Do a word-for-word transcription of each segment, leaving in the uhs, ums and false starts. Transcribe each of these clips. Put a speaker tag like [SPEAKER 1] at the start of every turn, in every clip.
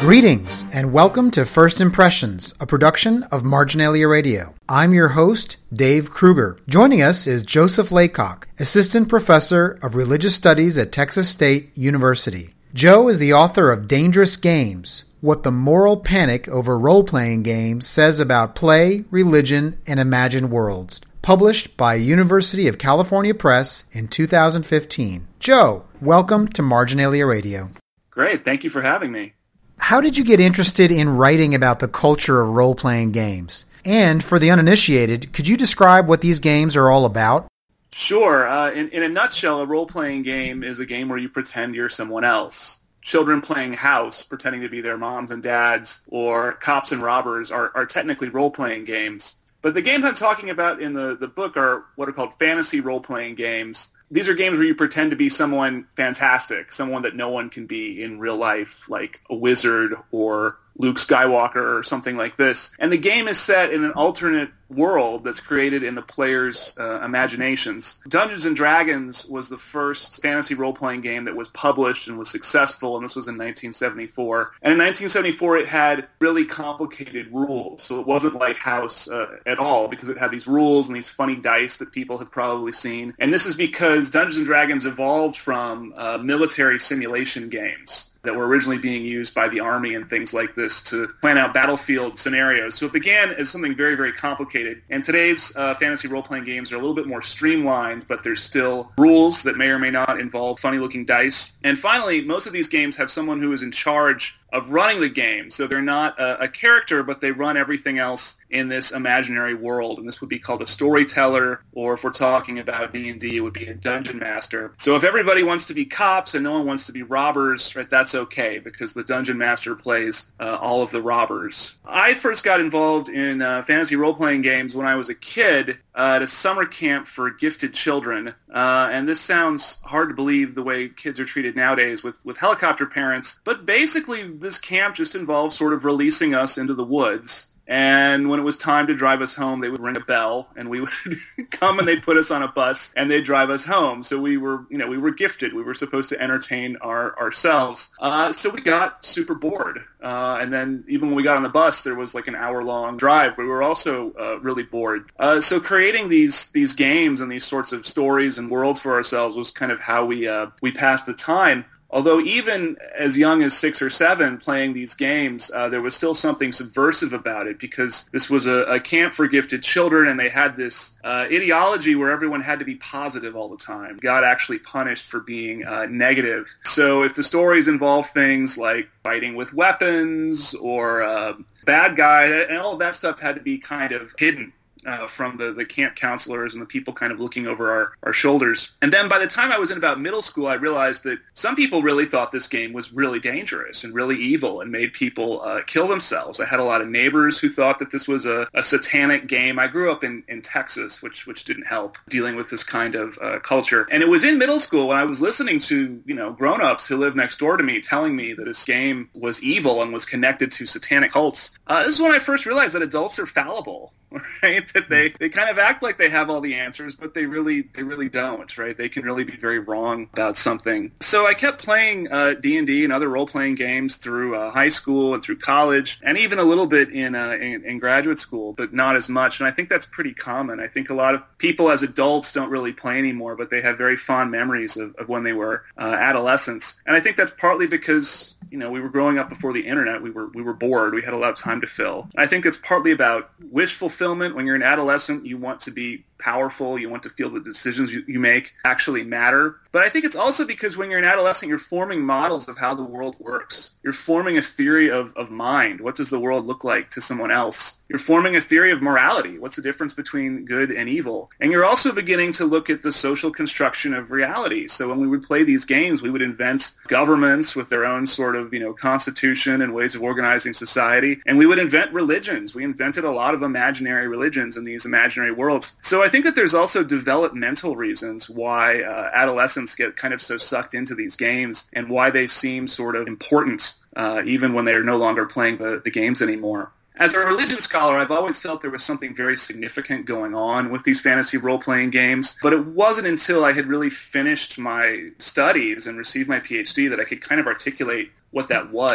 [SPEAKER 1] Greetings and welcome to First Impressions, a production of Marginalia Radio. I'm your host, Dave Kruger. Joining us is Joseph Laycock, Assistant Professor of Religious Studies at Texas State University. Joe is the author of Dangerous Games, What the Moral Panic Over Role-Playing Games Says About Play, Religion, and Imagined Worlds, published by University of California Press in two thousand fifteen. Joe, welcome to Marginalia Radio.
[SPEAKER 2] Great, thank you for having me.
[SPEAKER 1] How did you get interested in writing about the culture of role-playing games? And for the uninitiated, could you describe what these games are all about?
[SPEAKER 2] Sure. Uh, in, in a nutshell, a role-playing game is a game where you pretend you're someone else. Children playing house, pretending to be their moms and dads, or cops and robbers are, are technically role-playing games. But the games I'm talking about in the, the book are what are called fantasy role-playing games. These are games where you pretend to be someone fantastic, someone that no one can be in real life, like a wizard or Luke Skywalker or something like this. And the game is set in an alternate world that's created in the players' uh, imaginations. Dungeons and Dragons was the first fantasy role-playing game that was published and was successful, and this was in nineteen seventy-four. And in nineteen seventy-four, it had really complicated rules, so it wasn't like House uh, at all, because it had these rules and these funny dice that people have probably seen. And this is because Dungeons and Dragons evolved from uh, military simulation games that were originally being used by the Army and things like this to plan out battlefield scenarios. So it began as something very, very complicated. And today's uh, fantasy role-playing games are a little bit more streamlined, but there's still rules that may or may not involve funny-looking dice. And finally, most of these games have someone who is in charge of running the game. So they're not a, a character, but they run everything else in this imaginary world. And this would be called a storyteller, or if we're talking about D and D, it would be a dungeon master. So if everybody wants to be cops and no one wants to be robbers, right, that's okay, because the dungeon master plays uh, all of the robbers. I first got involved in uh, fantasy role-playing games when I was a kid uh, at a summer camp for gifted children. Uh, and this sounds hard to believe the way kids are treated nowadays with, with helicopter parents, but basically this camp just involved sort of releasing us into the woods. And when it was time to drive us home, they would ring a bell, and we would come and they'd put us on a bus, and they'd drive us home. So we were, you know, we were gifted. We were supposed to entertain our ourselves. Uh, so we got super bored. Uh, and then even when we got on the bus, there was like an hour-long drive. We were also uh, really bored. Uh, so creating these these games and these sorts of stories and worlds for ourselves was kind of how we uh, we passed the time. Although even as young as six or seven playing these games, uh, there was still something subversive about it, because this was a, a camp for gifted children, and they had this uh, ideology where everyone had to be positive all the time. God actually punished for being uh, negative. So if the stories involve things like fighting with weapons or uh, bad guy, and all of that stuff had to be kind of hidden Uh, from the, the camp counselors and the people kind of looking over our, our shoulders. And then by the time I was in about middle school, I realized that some people really thought this game was really dangerous and really evil and made people uh, kill themselves. I had a lot of neighbors who thought that this was a, a satanic game. I grew up in, in Texas, which which didn't help dealing with this kind of uh, culture. And it was in middle school when I was listening to, you know, grown-ups who lived next door to me telling me that this game was evil and was connected to satanic cults. Uh, this is when I first realized that adults are fallible. Right, that they, they kind of act like they have all the answers, but they really they really don't. Right, they can really be very wrong about something. So I kept playing uh, D and D and other role playing games through uh, high school and through college, and even a little bit in, uh, in in graduate school, but not as much. And I think that's pretty common. I think a lot of people as adults don't really play anymore, but they have very fond memories of, of when they were uh, adolescents. And I think that's partly because, you know, we were growing up before the internet. We were we were bored. We had a lot of time to fill. I think it's partly about wish fulfillment. When you're an adolescent, you want to be powerful. You want to feel the decisions you, you make actually matter. But I think it's also because when you're an adolescent, you're forming models of how the world works. You're forming a theory of, of mind. What does the world look like to someone else? You're forming a theory of morality. What's the difference between good and evil? And you're also beginning to look at the social construction of reality. So when we would play these games, we would invent governments with their own sort of, you know, constitution and ways of organizing society. And we would invent religions. We invented a lot of imaginary religions in these imaginary worlds. So I think that there's also developmental reasons why uh, adolescents get kind of so sucked into these games and why they seem sort of important uh, even when they're no longer playing the, the games anymore. As a religion scholar, I've always felt there was something very significant going on with these fantasy role-playing games, but it wasn't until I had really finished my studies and received my P H D that I could kind of articulate what that was.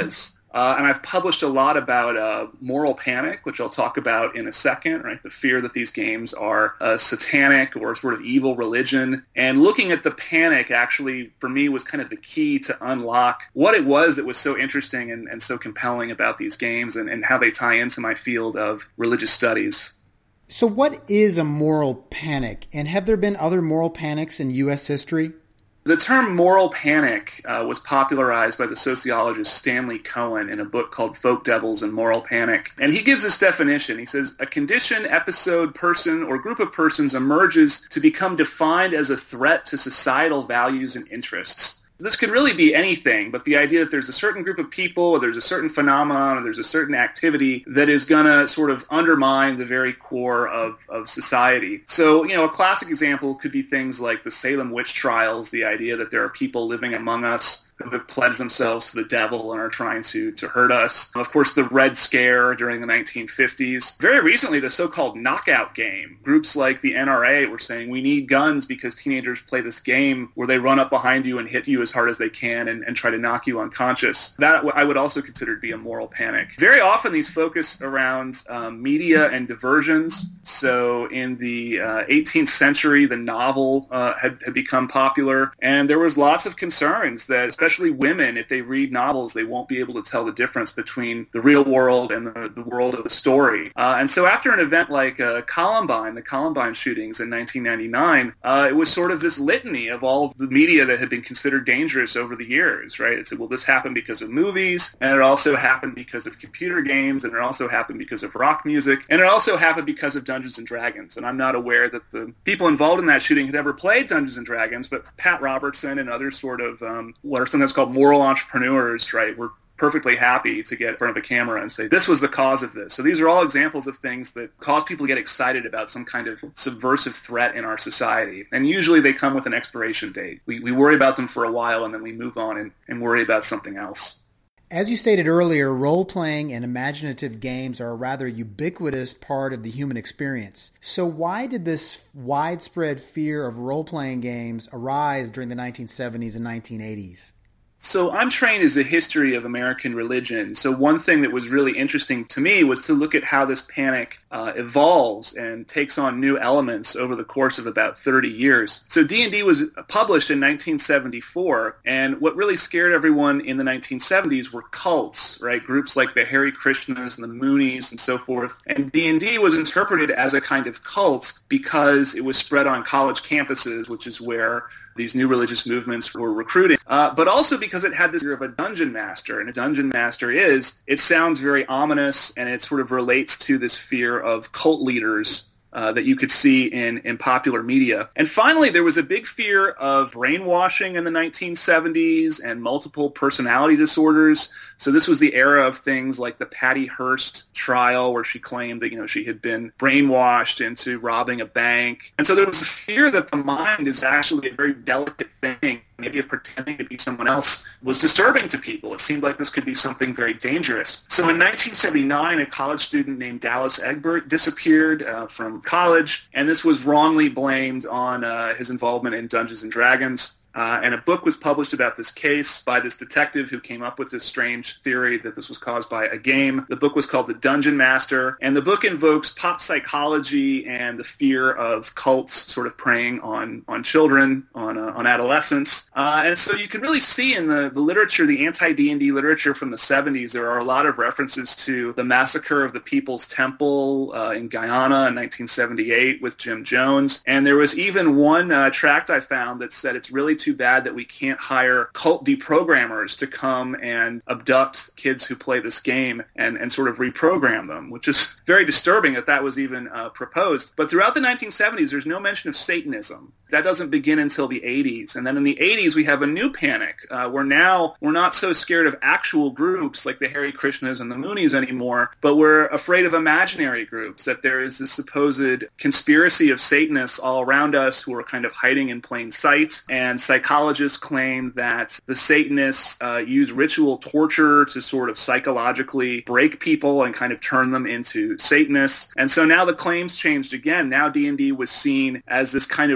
[SPEAKER 2] Uh, and I've published a lot about uh, moral panic, which I'll talk about in a second, right? The fear that these games are uh, satanic or sort of evil religion. And looking at the panic actually, for me, was kind of the key to unlock what it was that was so interesting and, and so compelling about these games and, and how they tie into my field of religious studies.
[SPEAKER 1] So what is a moral panic? And have there been other moral panics in U S history?
[SPEAKER 2] The term moral panic uh, was popularized by the sociologist Stanley Cohen in a book called Folk Devils and Moral Panic. And he gives this definition. He says, a condition, episode, person, or group of persons emerges to become defined as a threat to societal values and interests. This could really be anything, but the idea that there's a certain group of people, or there's a certain phenomenon, or there's a certain activity that is going to sort of undermine the very core of, of society. So, you know, a classic example could be things like the Salem witch trials, the idea that there are people living among us who have pledged themselves to the devil and are trying to, to hurt us. Of course, the Red Scare during the nineteen fifties. Very recently, the so-called knockout game. Groups like the N R A were saying, we need guns because teenagers play this game where they run up behind you and hit you as hard as they can and, and try to knock you unconscious. That I would also consider to be a moral panic. Very often, these focus around um, media and diversions. So in the uh, eighteenth century, the novel uh, had, had become popular, and there was lots of concerns that, especially Especially women, if they read novels, they won't be able to tell the difference between the real world and the, the world of the story. Uh, and so after an event like uh, Columbine, the Columbine shootings in nineteen ninety-nine, uh, it was sort of this litany of all of the media that had been considered dangerous over the years, right? It said, well, this happened because of movies, and it also happened because of computer games, and it also happened because of rock music, and it also happened because of Dungeons and Dragons. And I'm not aware that the people involved in that shooting had ever played Dungeons and Dragons, but Pat Robertson and other sort of um, what are sometimes called moral entrepreneurs, right, were perfectly happy to get in front of a camera and say, this was the cause of this. So these are all examples of things that cause people to get excited about some kind of subversive threat in our society. And usually they come with an expiration date. We, we worry about them for a while, and then we move on and, and worry about something else.
[SPEAKER 1] As you stated earlier, role-playing and imaginative games are a rather ubiquitous part of the human experience. So why did this widespread fear of role-playing games arise during the nineteen seventies and nineteen eighties?
[SPEAKER 2] So I'm trained as a history of American religion. So one thing that was really interesting to me was to look at how this panic uh, evolves and takes on new elements over the course of about thirty years. So D and D was published in nineteen seventy-four, and what really scared everyone in the nineteen seventies were cults, right? Groups like the Hare Krishnas and the Moonies and so forth. And D and D was interpreted as a kind of cult because it was spread on college campuses, which is where these new religious movements were recruiting, uh, but also because it had this fear of a dungeon master. And a dungeon master is, it sounds very ominous, and it sort of relates to this fear of cult leaders Uh, that you could see in, in popular media. And finally, there was a big fear of brainwashing in the nineteen seventies and multiple personality disorders. So this was the era of things like the Patty Hearst trial, where she claimed that, you know, she had been brainwashed into robbing a bank. And so there was a fear that the mind is actually a very delicate thing. Maybe if pretending to be someone else was disturbing to people. It seemed like this could be something very dangerous. So in nineteen seventy-nine, a college student named Dallas Egbert disappeared uh, from college, and this was wrongly blamed on uh, his involvement in Dungeons and Dragons. Uh, and a book was published about this case by this detective who came up with this strange theory that this was caused by a game. The book was called The Dungeon Master, and the book invokes pop psychology and the fear of cults sort of preying on, on children, on uh, on adolescents. Uh, and so you can really see in the, the literature, the anti-D and D literature from the seventies, there are a lot of references to the massacre of the People's Temple uh, in Guyana in nineteen seventy-eight with Jim Jones. And there was even one uh, tract I found that said it's really too bad that we can't hire cult deprogrammers to come and abduct kids who play this game and, and sort of reprogram them, which is very disturbing that that was even uh, proposed. But throughout the nineteen seventies, there's no mention of Satanism. That doesn't begin until the eighties. And then in the eighties, we have a new panic. Uh, where now we're not so scared of actual groups like the Hare Krishnas and the Moonies anymore, but we're afraid of imaginary groups, that there is this supposed conspiracy of Satanists all around us who are kind of hiding in plain sight. And psychologists claim that the Satanists uh, use ritual torture to sort of psychologically break people and kind of turn them into Satanists. And so now the claims changed again. Now D and D was seen as this kind of recruit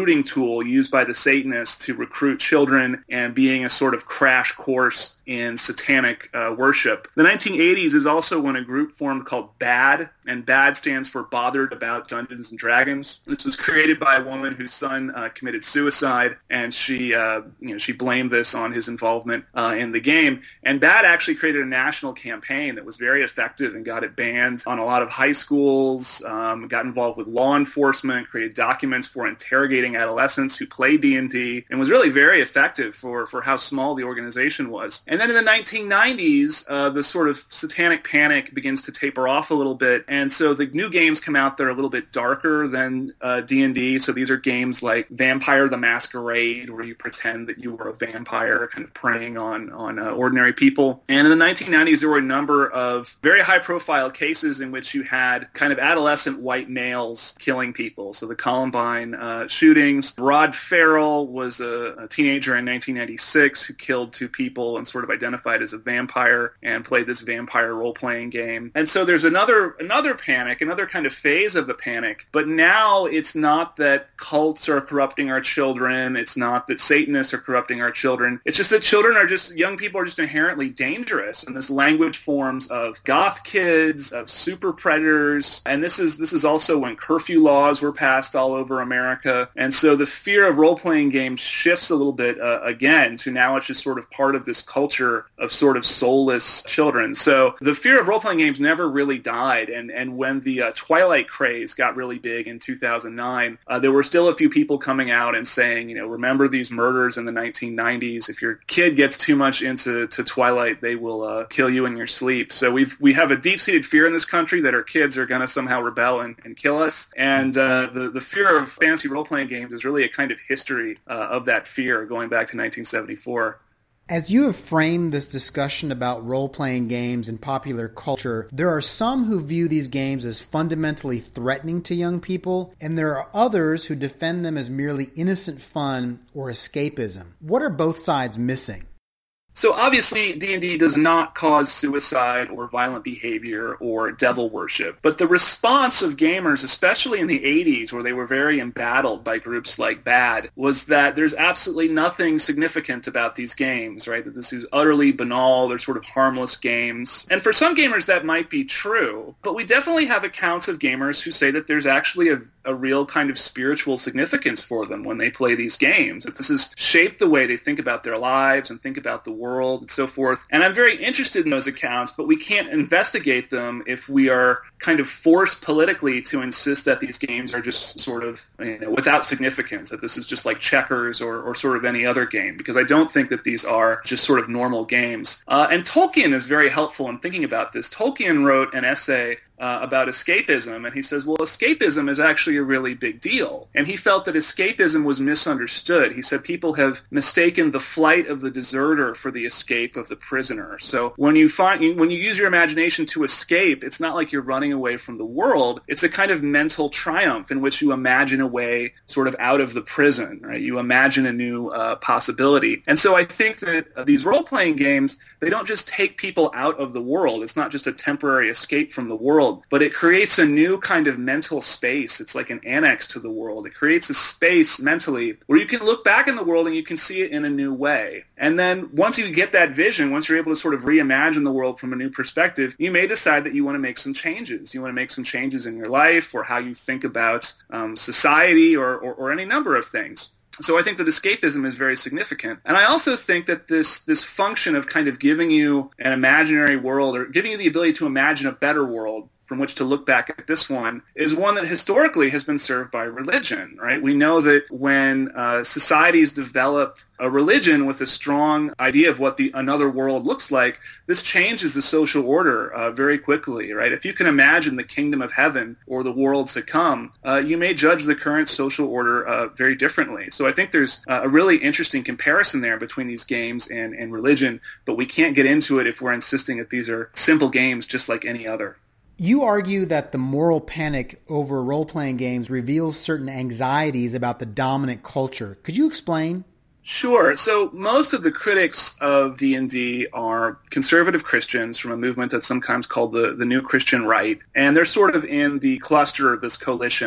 [SPEAKER 2] recruiting tool used by the Satanists to recruit children and being a sort of crash course in satanic uh, worship. The nineteen eighties is also when a group formed called BAD, and BAD stands for Bothered About Dungeons and Dragons. This was created by a woman whose son uh, committed suicide, and she, uh, you know, she blamed this on his involvement uh, in the game. And BAD actually created a national campaign that was very effective and got it banned on a lot of high schools, um, got involved with law enforcement, created documents for interrogating adolescents who played D and D, and was really very effective for, for how small the organization was. And then in the nineteen nineties, uh, the sort of satanic panic begins to taper off a little bit, and so the new games come out that are a little bit darker than uh, D and D. So these are games like Vampire the Masquerade, where you pretend that you were a vampire, kind of preying on, on uh, ordinary people. And in the nineteen nineties, there were a number of very high-profile cases in which you had kind of adolescent white males killing people. So the Columbine uh, shootings. Rod Ferrell was a, a teenager in nineteen ninety-six who killed two people and sort of identified as a vampire and played this vampire role-playing game. And so there's another another panic, another kind of phase of the panic. But now it's not that cults are corrupting our children. It's not that Satanists are corrupting our children. It's just that children are just, young people are just inherently dangerous. And this language forms of goth kids, of super predators. And this is this is also when curfew laws were passed all over America. And so the fear of role-playing games shifts a little bit uh, again to now it's just sort of part of this culture of sort of soulless children. So the fear of role-playing games never really died. And, and when the uh, Twilight craze got really big in two thousand nine, uh, there were still a few people coming out and saying, you know, remember these murders in the nineteen nineties. If your kid gets too much into to Twilight, they will uh, kill you in your sleep. So we've, we have a deep-seated fear in this country that our kids are going to somehow rebel and, and kill us. And uh, the, the fear of fantasy role-playing games is really a kind of history uh, of that fear going back to nineteen seventy-four.
[SPEAKER 1] As you have framed this discussion about role-playing games and popular culture, there are some who view these games as fundamentally threatening to young people, and there are others who defend them as merely innocent fun or escapism. What are both sides missing?
[SPEAKER 2] So obviously, D and D does not cause suicide or violent behavior or devil worship. But the response of gamers, especially in the eighties, where they were very embattled by groups like BAD, was that there's absolutely nothing significant about these games, right? That this is utterly banal, they're sort of harmless games. And for some gamers, that might be true. But we definitely have accounts of gamers who say that there's actually a a real kind of spiritual significance for them when they play these games. That this has shaped the way they think about their lives and think about the world and so forth. And I'm very interested in those accounts, but we can't investigate them if we are kind of forced politically to insist that these games are just sort of, you know, without significance, that this is just like checkers or, or sort of any other game, because I don't think that these are just sort of normal games. Uh, and Tolkien is very helpful in thinking about this. Tolkien wrote an essay Uh, about escapism, and he says, well, escapism is actually a really big deal. And he felt that escapism was misunderstood. He said people have mistaken the flight of the deserter for the escape of the prisoner. So when you find, when you use your imagination to escape, it's not like you're running away from the world. It's a kind of mental triumph in which you imagine a way sort of out of the prison, right? You imagine a new uh, possibility. And so I think that uh, these role-playing games, they don't just take people out of the world. It's not just a temporary escape from the world, but it creates a new kind of mental space. It's like an annex to the world. It creates a space mentally where you can look back in the world and you can see it in a new way. And then once you get that vision, once you're able to sort of reimagine the world from a new perspective, you may decide that you want to make some changes. You want to make some changes in your life or how you think about um, society or, or, or any number of things. So I think that escapism is very significant. And I also think that this this function of kind of giving you an imaginary world or giving you the ability to imagine a better world from which to look back at this one is one that historically has been served by religion, right? We know that when uh, societies develop a religion with a strong idea of what the another world looks like, this changes the social order uh, very quickly, right? If you can imagine the kingdom of heaven or the world to come, uh, you may judge the current social order uh, very differently. So I think there's uh, a really interesting comparison there between these games and, and religion, but we can't get into it if we're insisting that these are simple games just like any other.
[SPEAKER 1] You argue that the moral panic over role-playing games reveals certain anxieties about the dominant culture. Could you explain?
[SPEAKER 2] Sure. So most of the critics of D and D are conservative Christians from a movement that's sometimes called the, the New Christian Right. And they're sort of in the cluster of this coalition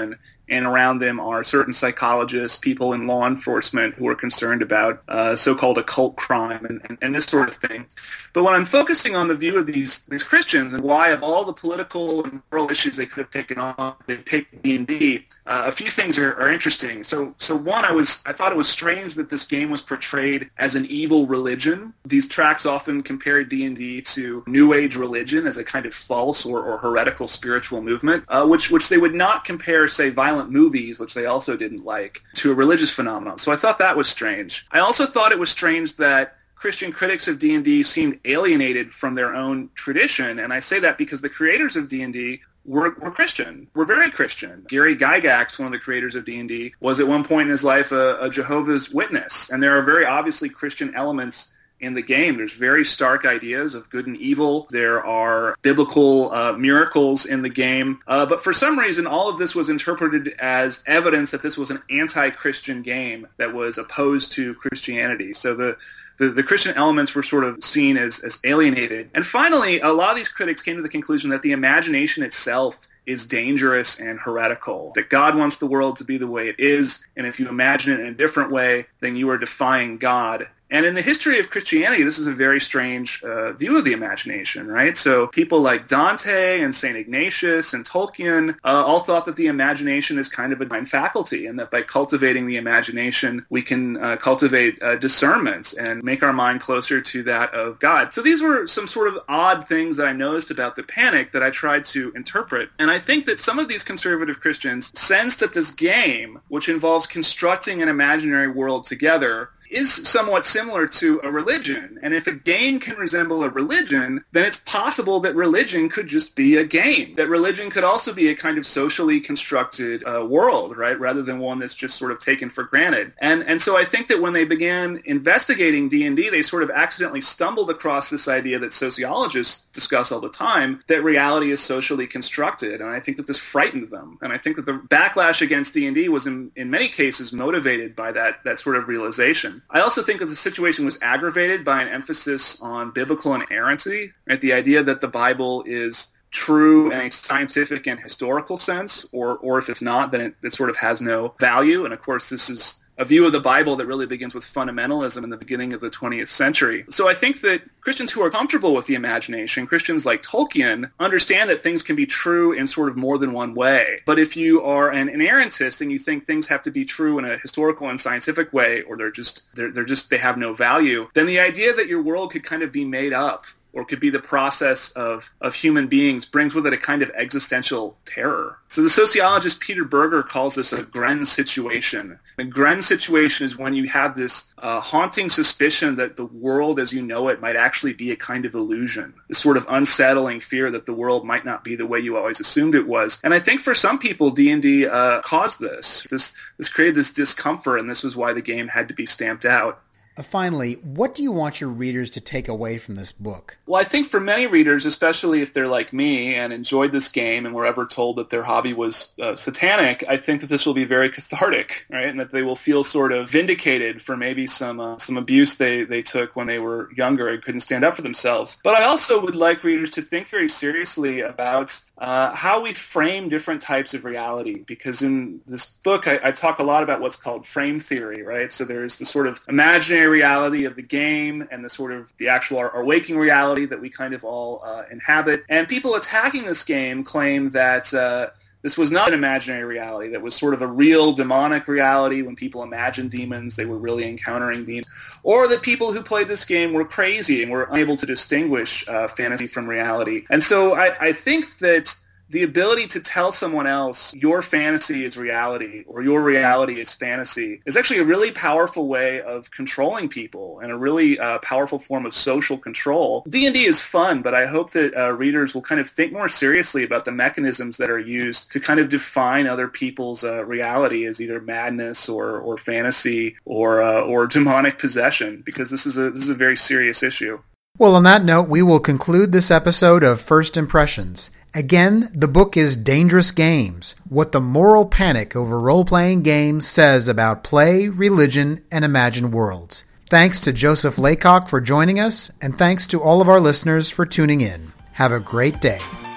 [SPEAKER 2] and around them are certain psychologists, people in law enforcement who are concerned about uh, so-called occult crime and, and, and this sort of thing. But when I'm focusing on the view of these these Christians and why of all the political and moral issues they could have taken on, they picked D and D, uh, a few things are, are interesting. So so one, I was I thought it was strange that this game was portrayed as an evil religion. These tracks often compared D and D to New Age religion as a kind of false or, or heretical spiritual movement, uh, which which they would not compare, say, violent movies, which they also didn't like, to a religious phenomenon. So I thought that was strange. I also thought it was strange that Christian critics of D and D seemed alienated from their own tradition, and I say that because the creators of D and D were, were Christian, were very Christian. Gary Gygax, one of the creators of D and D, was at one point in his life a, a Jehovah's Witness, and there are very obviously Christian elements in the game. There's very stark ideas of good and evil. There are biblical uh, miracles in the game. Uh, but for some reason, all of this was interpreted as evidence that this was an anti-Christian game that was opposed to Christianity. So the The, the Christian elements were sort of seen as, as alienated. And finally, a lot of these critics came to the conclusion that the imagination itself is dangerous and heretical, that God wants the world to be the way it is, and if you imagine it in a different way, then you are defying God. And in the history of Christianity, this is a very strange uh, view of the imagination, right? So people like Dante and Saint Ignatius and Tolkien uh, all thought that the imagination is kind of a divine faculty, and that by cultivating the imagination, we can uh, cultivate uh, discernment and make our mind closer to that of God. So these were some sort of odd things that I noticed about the Panic that I tried to interpret. And I think that some of these conservative Christians sense that this game, which involves constructing an imaginary world together, is somewhat similar to a religion. And if a game can resemble a religion, then it's possible that religion could just be a game. That religion could also be a kind of socially constructed uh, world, right? Rather than one that's just sort of taken for granted. And and so I think that when they began investigating D and D, they sort of accidentally stumbled across this idea that sociologists discuss all the time, that reality is socially constructed. And I think that this frightened them. And I think that the backlash against D and D was in, in many cases motivated by that, that sort of realization. I also think that the situation was aggravated by an emphasis on biblical inerrancy, right? The idea that the Bible is true in a scientific and historical sense, or or if it's not, then it, it sort of has no value. And of course, this is a view of the Bible that really begins with fundamentalism in the beginning of the twentieth century. So I think that Christians who are comfortable with the imagination, Christians like Tolkien, understand that things can be true in sort of more than one way. But if you are an inerrantist and you think things have to be true in a historical and scientific way, or they're just they're, they're just they have no value, then the idea that your world could kind of be made up, or could be the process of, of human beings, brings with it a kind of existential terror. So the sociologist Peter Berger calls this a Gren situation. The Gren situation is when you have this uh, haunting suspicion that the world as you know it might actually be a kind of illusion, this sort of unsettling fear that the world might not be the way you always assumed it was. And I think for some people, D and D uh, caused this. This this created this discomfort, and this was why the game had to be stamped out.
[SPEAKER 1] Finally, what do you want your readers to take away from this book?
[SPEAKER 2] Well, I think for many readers, especially if they're like me and enjoyed this game and were ever told that their hobby was uh, satanic, I think that this will be very cathartic, right? And that they will feel sort of vindicated for maybe some uh, some abuse they, they took when they were younger and couldn't stand up for themselves. But I also would like readers to think very seriously about uh, how we frame different types of reality. Because in this book, I, I talk a lot about what's called frame theory, right? So there's the sort of imaginary reality of the game and the sort of the actual our, our waking reality that we kind of all uh, inhabit. And people attacking this game claim that uh, this was not an imaginary reality, that was sort of a real demonic reality. When people imagined demons, they were really encountering demons. Or that people who played this game were crazy and were unable to distinguish uh, fantasy from reality. And so I, I think that the ability to tell someone else your fantasy is reality or your reality is fantasy is actually a really powerful way of controlling people and a really uh, powerful form of social control. D and D is fun, but I hope that uh, readers will kind of think more seriously about the mechanisms that are used to kind of define other people's uh, reality as either madness or, or fantasy or uh, or demonic possession, because this is a this is a very serious issue.
[SPEAKER 1] Well, on that note, we will conclude this episode of First Impressions. Again, the book is Dangerous Games, What the Moral Panic Over Role-Playing Games Says About Play, Religion, and Imagined Worlds. Thanks to Joseph Laycock for joining us, and thanks to all of our listeners for tuning in. Have a great day.